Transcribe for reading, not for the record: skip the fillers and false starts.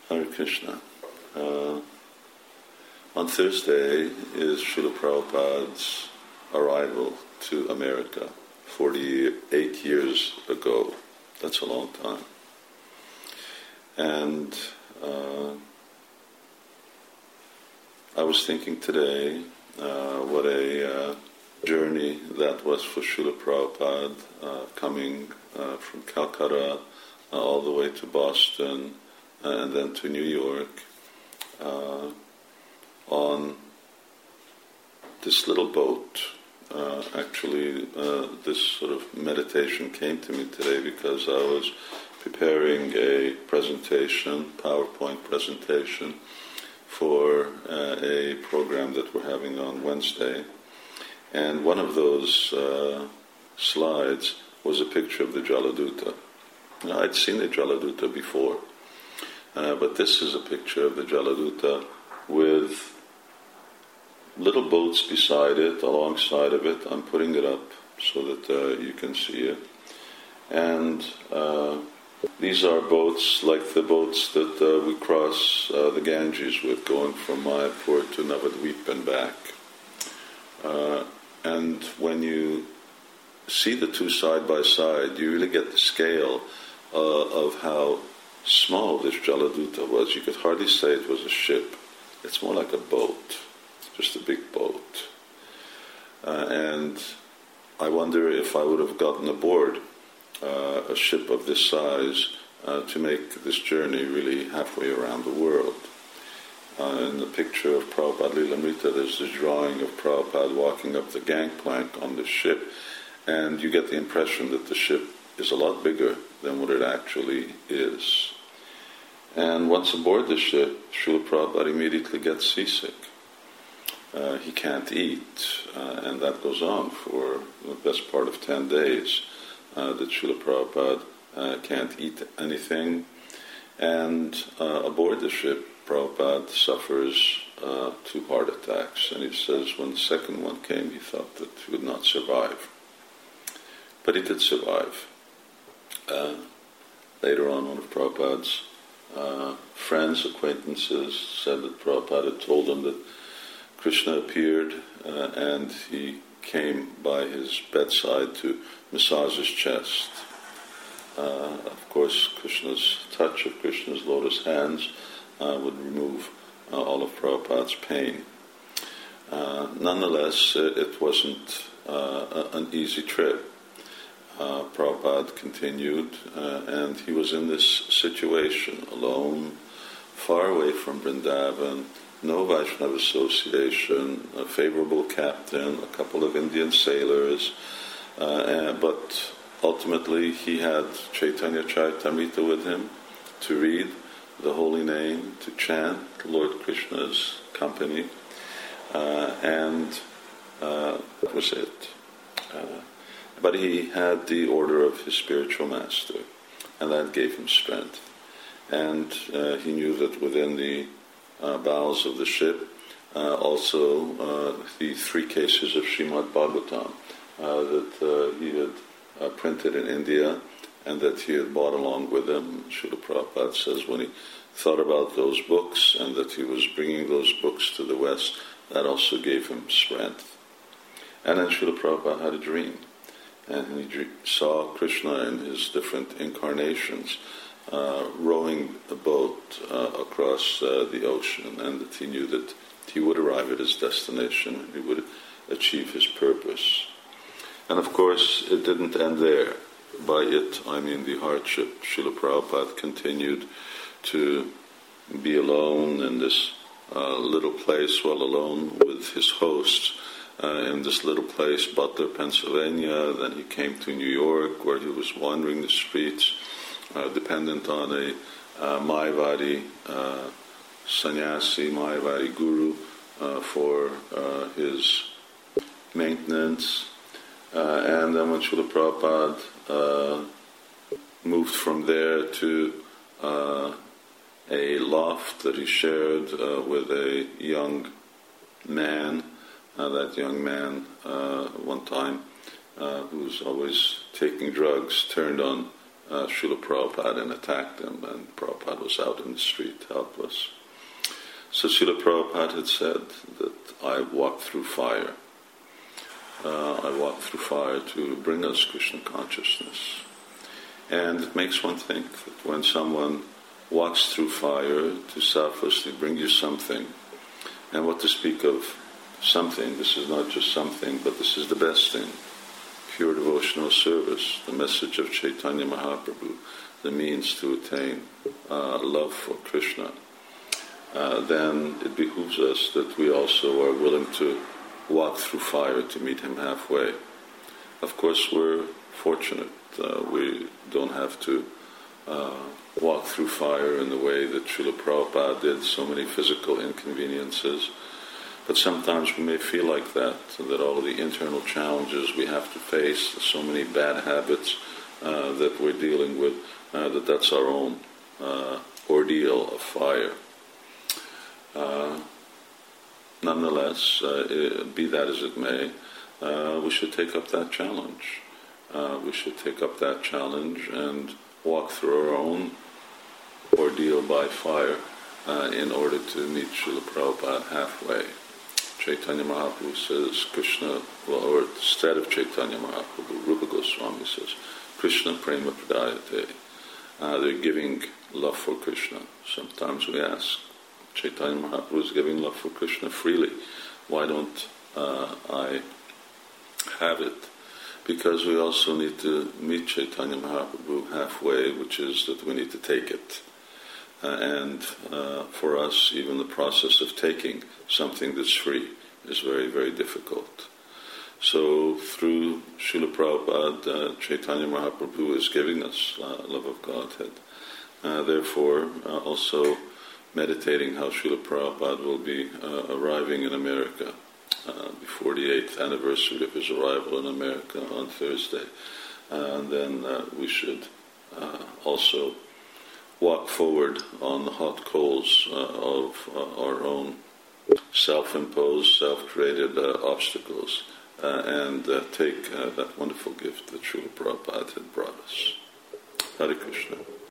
Hare Krishna. On Thursday is Srila Prabhupada's arrival to America 48 years ago. That's a long time. And I was thinking today what a journey that was for Srila Prabhupada, coming from Calcutta all the way to Boston and then to New York on this little boat. Actually, this sort of meditation came to me today because I was preparing a presentation, PowerPoint presentation, for a program that we're having on Wednesday. And one of those slides was a picture of the Jaladuta. Now, I'd seen the Jaladuta before, but this is a picture of the Jaladuta with little boats beside it, alongside of it. I'm putting it up so that you can see it. And these are boats like the boats that we cross the Ganges with, going from Mayapur to Navadvip and back. And when you see the two side by side, you really get the scale of how small this Jaladuta was. You could hardly say it was a ship. It's more like a boat, just a big boat. And I wonder if I would have gotten aboard a ship of this size to make this journey really halfway around the world. In the picture of Prabhupada Lilamrita, there's this drawing of Prabhupada walking up the gangplank on the ship, and you get the impression that the ship is a lot bigger than what it actually is. And once aboard the ship, Srila Prabhupada immediately gets seasick. He can't eat, and that goes on for the best part of 10 days, that Srila Prabhupada can't eat anything. And aboard the ship, Prabhupada suffers 2 heart attacks, and he says when the second one came, he thought that he would not survive. But he did survive. Later on, one of Prabhupada's friends, acquaintances, said that Prabhupada had told him that Krishna appeared and he came by his bedside to massage his chest. Of course, Krishna's touch of Krishna's lotus hands would remove all of Prabhupada's pain. Nonetheless, it wasn't an easy trip. Prabhupada continued, and he was in this situation, alone, far away from Vrindavan, no Vaishnava association, a favorable captain, a couple of Indian sailors, but ultimately he had Chaitanya Charitamrita with him to read the holy name, to chant Lord Krishna's company, and that was it. But he had the order of his spiritual master, and that gave him strength. And he knew that within the bowels of the ship, also the 3 cases of Srimad Bhagavatam that he had printed in India and that he had brought along with him. Srila Prabhupada says when he thought about those books and that he was bringing those books to the West, that also gave him strength. And then Srila Prabhupada had a dream, and he saw Krishna in his different incarnations rowing the boat across the ocean, and that he knew that he would arrive at his destination, he would achieve his purpose. And of course, it didn't end there. By it, I mean the hardship. Srila Prabhupada continued to be alone in this little place, well, alone with his hosts, in this little place, Butler, Pennsylvania. Then he came to New York, where he was wandering the streets, dependent on a Mayavadi sannyasi, Mayavadi guru, for his maintenance. And then when Srila Prabhupada moved from there to a loft that he shared with a young man, that young man one time, who was always taking drugs, turned on Srila Prabhupada and attacked him, and Prabhupada was out in the street, helpless. So Srila Prabhupada had said that I walked through fire. I walked through fire to bring us Krishna consciousness. And it makes one think that when someone walks through fire to selflessly bring you something, and what to speak of something, this is not just something, but this is the best thing, pure devotional service, the message of Chaitanya Mahaprabhu, the means to attain love for Krishna, then it behooves us that we also are willing to walk through fire to meet him halfway. Of course, we're fortunate. We don't have to walk through fire in the way that Srila Prabhupada did, so many physical inconveniences. But sometimes we may feel like that all of the internal challenges we have to face, so many bad habits that we're dealing with, that's our own ordeal of fire. Nonetheless, be that as it may, we should take up that challenge. We should take up that challenge and walk through our own ordeal by fire in order to meet Srila Prabhupada halfway. Chaitanya Mahaprabhu says, Krishna, or instead of Chaitanya Mahaprabhu, Rupa Goswami says, Krishna prema pradayate. They're giving love for Krishna. Sometimes we ask, Chaitanya Mahaprabhu is giving love for Krishna freely. Why don't I have it? Because we also need to meet Chaitanya Mahaprabhu halfway, which is that we need to take it. And for us, even the process of taking something that's free is very, very difficult. So through Srila Prabhupada, Chaitanya Mahaprabhu is giving us love of Godhead. Therefore, also meditating how Srila Prabhupada will be arriving in America before the 8th anniversary of his arrival in America on Thursday. And then we should also walk forward on the hot coals of our own self-imposed, self-created obstacles and take that wonderful gift that Srila Prabhupada had brought us. Hare Krishna.